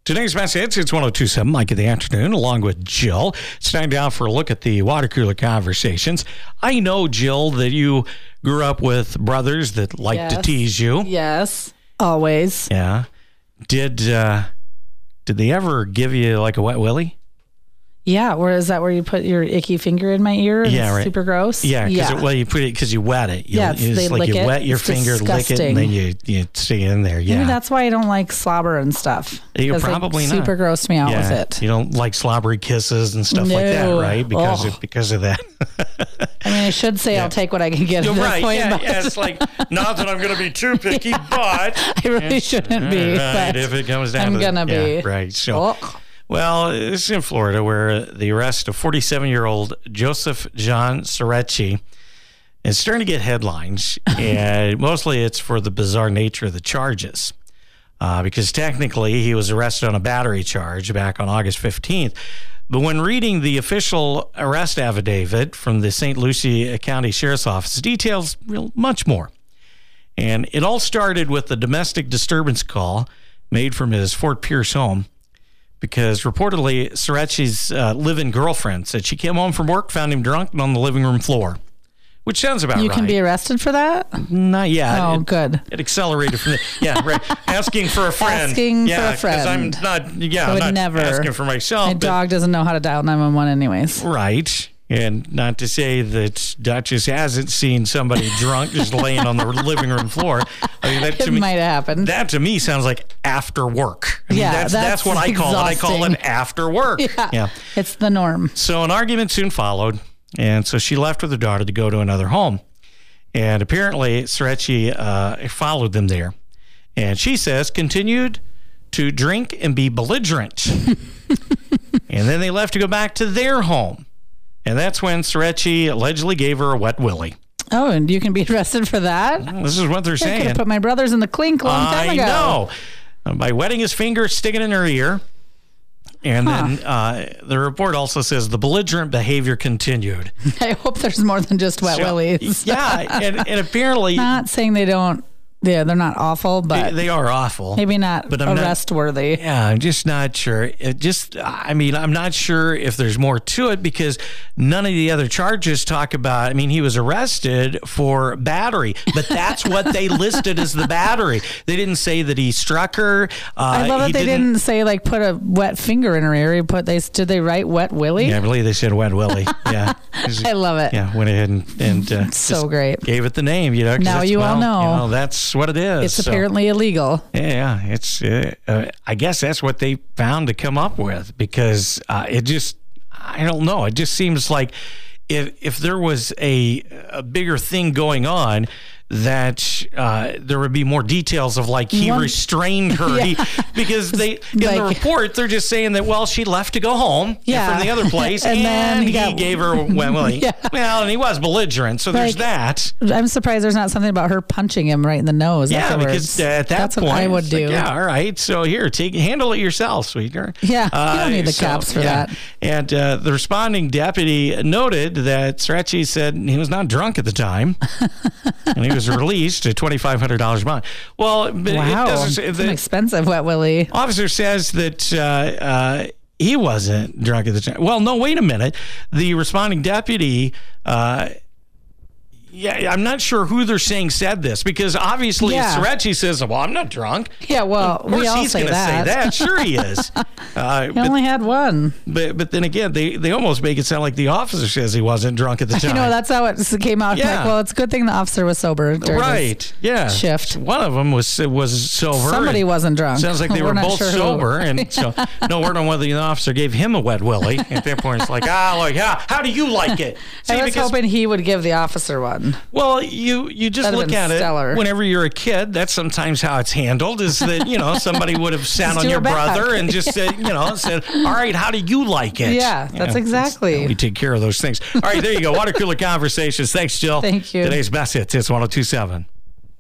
Today's best hits, it's 102.7, Mike of the afternoon, along with Jill. It's time now for a look at the water cooler conversations. I know, Jill, that you grew up with brothers that like to tease you. Yes, always. Yeah. Did they ever give you like a wet willy? Yeah, or is that where you put your icky finger in my ear? And it's super gross. Yeah, you put it because you wet it. They lick it. You wet your finger, lick it, and then you stick it in there. Yeah, maybe that's why I don't like slobber and stuff. You're probably not. Super grossed me out with it. You don't like slobbery kisses and stuff like that, right? Because of that. I mean, I should say I'll take what I can get. Right? It's like not that I'm going to be too picky, but I really shouldn't be. Right, if it comes down, I'm gonna be right. So. Well, this is in Florida, where the arrest of 47-year-old Joseph John Cerecci is starting to get headlines, and mostly it's for the bizarre nature of the charges, because technically he was arrested on a battery charge back on August 15th. But when reading the official arrest affidavit from the St. Lucie County Sheriff's Office, details much more. And it all started with a domestic disturbance call made from his Fort Pierce home, because reportedly Cerecci's live-in girlfriend said she came home from work, found him drunk and on the living room floor, which sounds about right. You can be arrested for that? Not yet. Oh, good. It accelerated from right. Asking for a friend. Asking for a friend. Because I'm not never asking for myself. My dog doesn't know how to dial 911 anyways. Right. And not to say that Duchess hasn't seen somebody drunk just laying on the living room floor. I mean, it might have happened. That to me sounds like after work. I mean, that's what I call it. I call it after work. Yeah. It's the norm. So an argument soon followed. And so she left with her daughter to go to another home. And apparently Cerecci followed them there. And she says continued to drink and be belligerent. And then they left to go back to their home. And that's when Cerecci allegedly gave her a wet willy. Oh, and you can be arrested for that? Well, this is what they're saying. I could have put my brothers in the clink a long time ago. I know. By wetting his finger, sticking it in her ear. And then the report also says the belligerent behavior continued. I hope there's more than just wet willies. Yeah, and apparently... Not saying they don't... Yeah, they're not awful, but... They are awful. Maybe not arrest-worthy. Yeah, I'm just not sure. I'm not sure if there's more to it, because none of the other charges talk about... he was arrested for battery, but that's what they listed as the battery. They didn't say that he struck her. I love that they didn't say, put a wet finger in her ear. Did they write wet willy? Yeah, I believe they said wet willy. Yeah. I love it. Yeah, went ahead and so great. Gave it the name, Now you all know. That's what it is. It's apparently illegal. Yeah, it's. I guess that's what they found to come up with, because it just, I don't know. It just seems like if there was a bigger thing going on, that there would be more details of he restrained her. Because in the report, they're just saying that, she left to go home from the other place, and then he gave her willy. Well, and he was belligerent, so there's that. I'm surprised there's not something about her punching him right in the nose. Yeah, because at that's point, what I would do. All right, so here, handle it yourself, sweetheart. Yeah, you don't need the cops for that. And the responding deputy noted that Cerecci said he was not drunk at the time, and he was released a $2,500 bond. Well, but wow, it's an expensive wet willy. Officer says that he wasn't drunk at the time. Well, no, wait a minute. The responding deputy. I'm not sure who they're saying said this, because obviously Cerecci says, "Well, I'm not drunk." Yeah, well, of course we all he's going to say that. Sure, he is. He only had one. But then again, they almost make it sound like the officer says he wasn't drunk at the time. That's how it came out. Yeah. It's a good thing the officer was sober during his shift. One of them was sober. Somebody wasn't drunk. Sounds like they were both sober, and so no word on whether the officer gave him a wet willy. At that point, it's like, how do you like it? See, I was hoping he would give the officer one. Well, you just look at it. Whenever you're a kid, that's sometimes how it's handled. Is that somebody would have sat on your brother and just said, said, "All right, how do you like it?" Yeah, that's exactly. We take care of those things. All right, there you go. Water cooler conversations. Thanks, Jill. Thank you. Today's best hits. It's 102.7.